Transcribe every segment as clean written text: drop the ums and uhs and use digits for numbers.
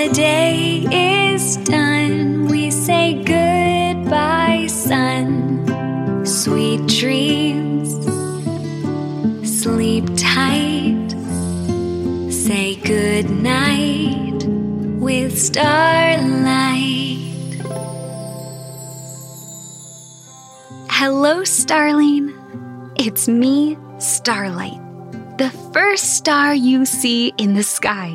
the day is done, we say goodbye, sun. Sweet dreams, sleep tight. Say good night with starlight. Hello, starling. It's me, Starlight, the first star you see in the sky.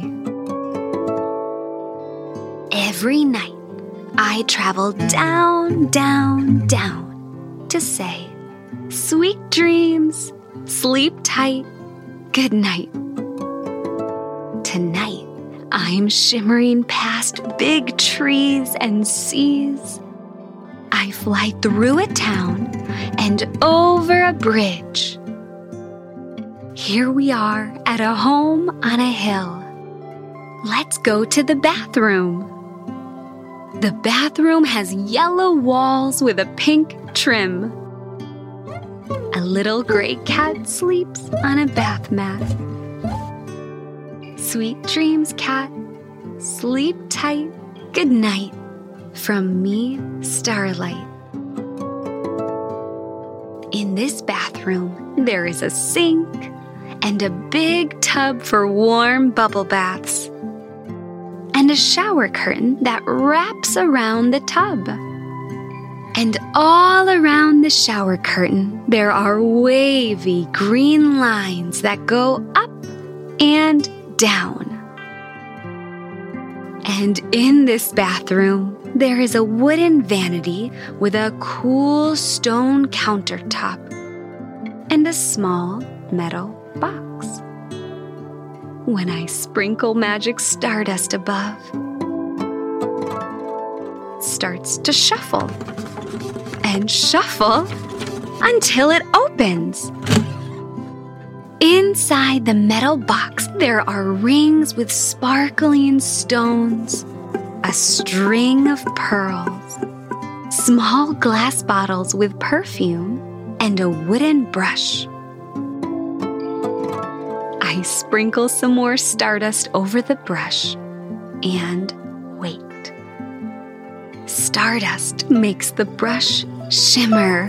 Every night, I travel down, down, down to say, sweet dreams, sleep tight, good night. Tonight, I'm shimmering past big trees and seas. I fly through a town and over a bridge. Here we are at a home on a hill. Let's go to the bathroom. The bathroom has yellow walls with a pink trim. A little gray cat sleeps on a bath mat. Sweet dreams, cat. Sleep tight. Good night. From me, Starlight. In this bathroom, there is a sink and a big tub for warm bubble baths, and a shower curtain that wraps around the tub. And all around the shower curtain, there are wavy green lines that go up and down. And in this bathroom, there is a wooden vanity with a cool stone countertop and a small metal box. When I sprinkle magic stardust above, it starts to shuffle and shuffle until it opens. Inside the metal box, there are rings with sparkling stones, a string of pearls, small glass bottles with perfume, and a wooden brush. I sprinkle some more stardust over the brush and wait. Stardust makes the brush shimmer.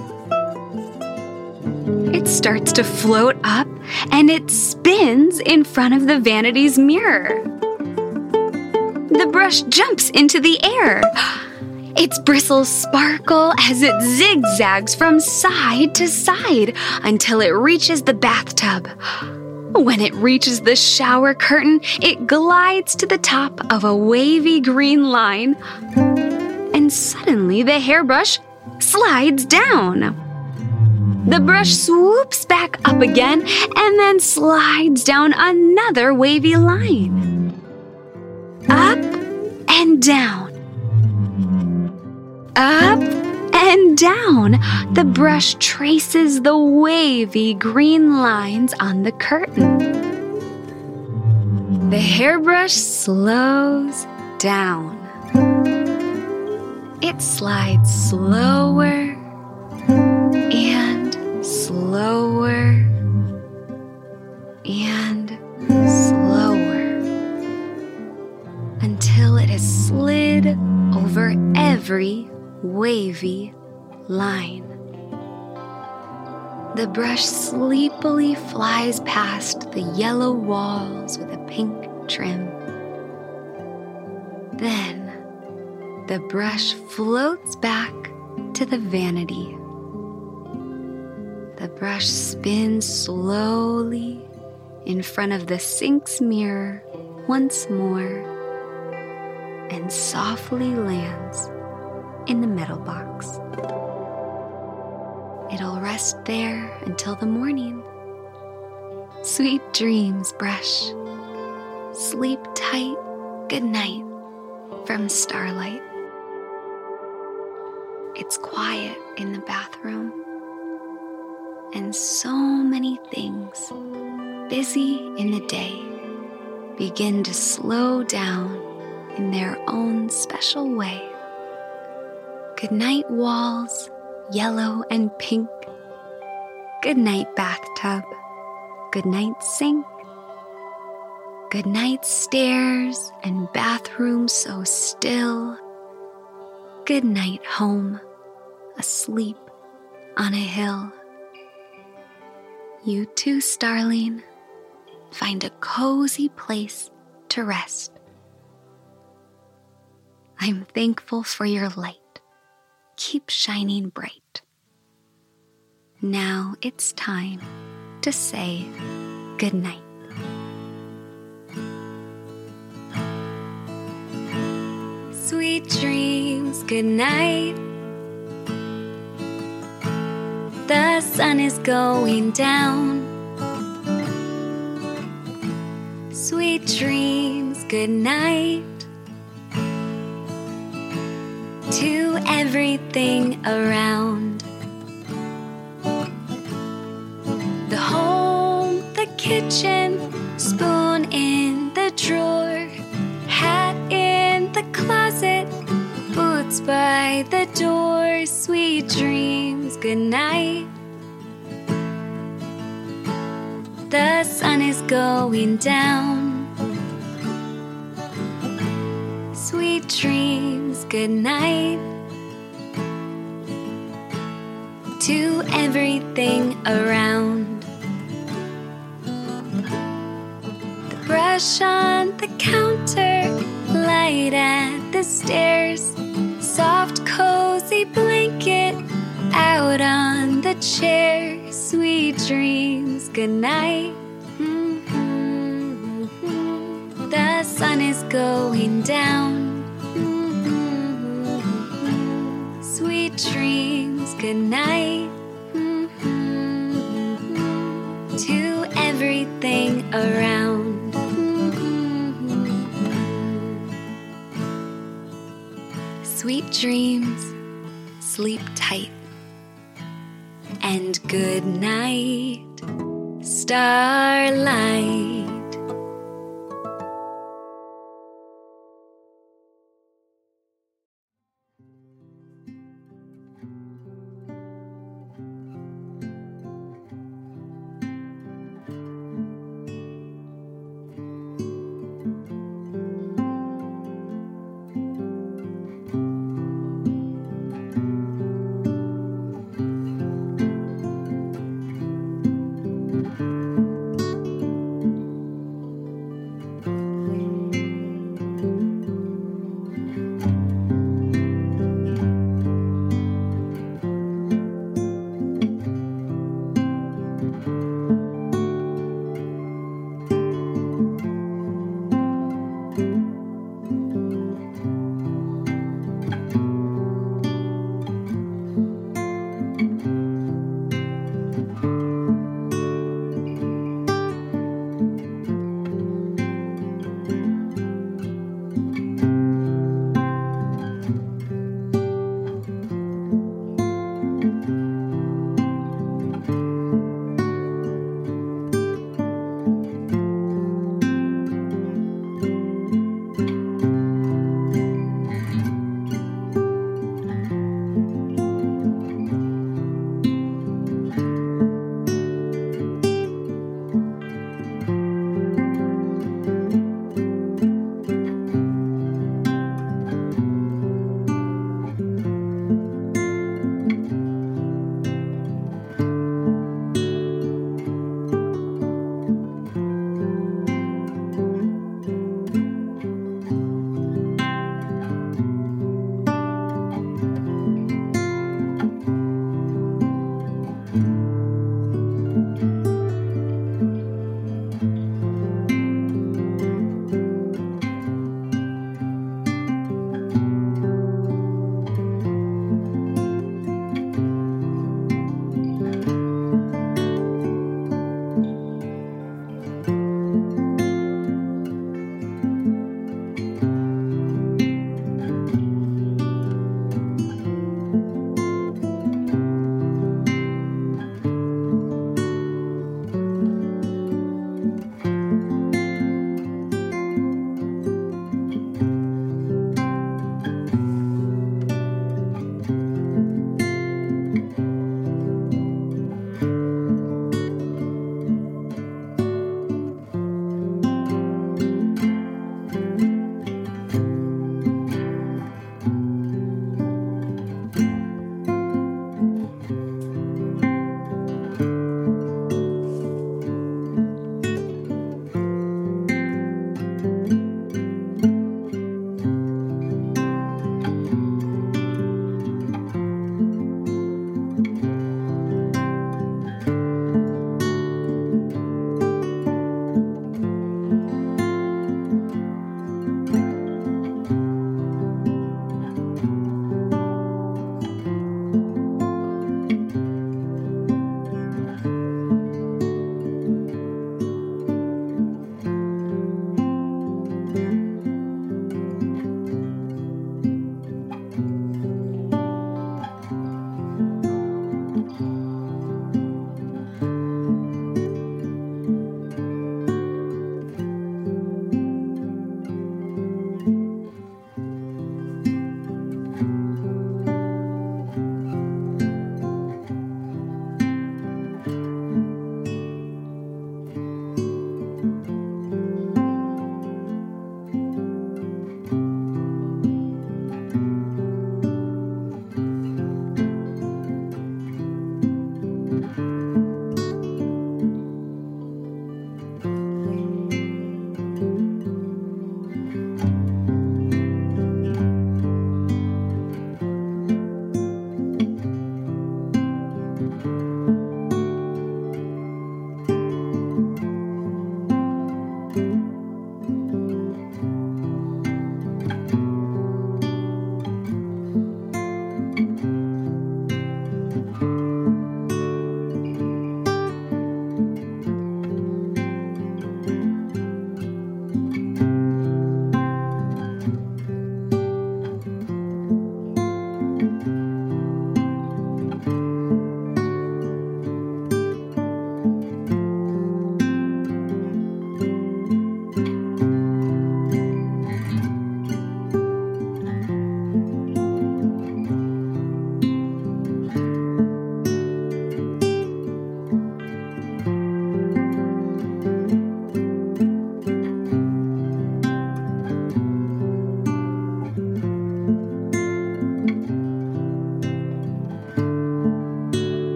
It starts to float up and it spins in front of the vanity's mirror. The brush jumps into the air. Its bristles sparkle as it zigzags from side to side until it reaches the bathtub. When it reaches the shower curtain, it glides to the top of a wavy green line, and suddenly the hairbrush slides down. The brush swoops back up again and then slides down another wavy line. Up and down. Up and down. The brush traces the wavy green lines on the curtain. The hairbrush slows down. It slides slower and slower and slower until it has slid over every wavy line. The brush sleepily flies past the yellow walls with a pink trim. Then the brush floats back to the vanity. The brush spins slowly in front of the sink's mirror once more and softly lands in the metal box. It'll rest there until the morning. Sweet dreams, brush. Sleep tight. Good night from Starlight. It's quiet in the bathroom, and so many things busy in the day begin to slow down in their own special way. Good night, walls, yellow and pink. Good night, bathtub. Good night, sink. Good night, stairs and bathroom so still. Good night, home, asleep on a hill. You too, starling, find a cozy place to rest. I'm thankful for your light. Keep shining bright. Now it's time to say good night. Sweet dreams, good night. The sun is going down. Sweet dreams, good night. To everything around. The home, the kitchen, spoon in the drawer, hat in the closet, boots by the door. Sweet dreams, good night. The sun is going down. Sweet dreams, good night. To everything around. The brush on the counter, light at the stairs, soft cozy blanket out on the chair. Sweet dreams, good night. The sun is going down. Sweet dreams, good night. To everything around. Sweet dreams, sleep tight. And good night, starlight.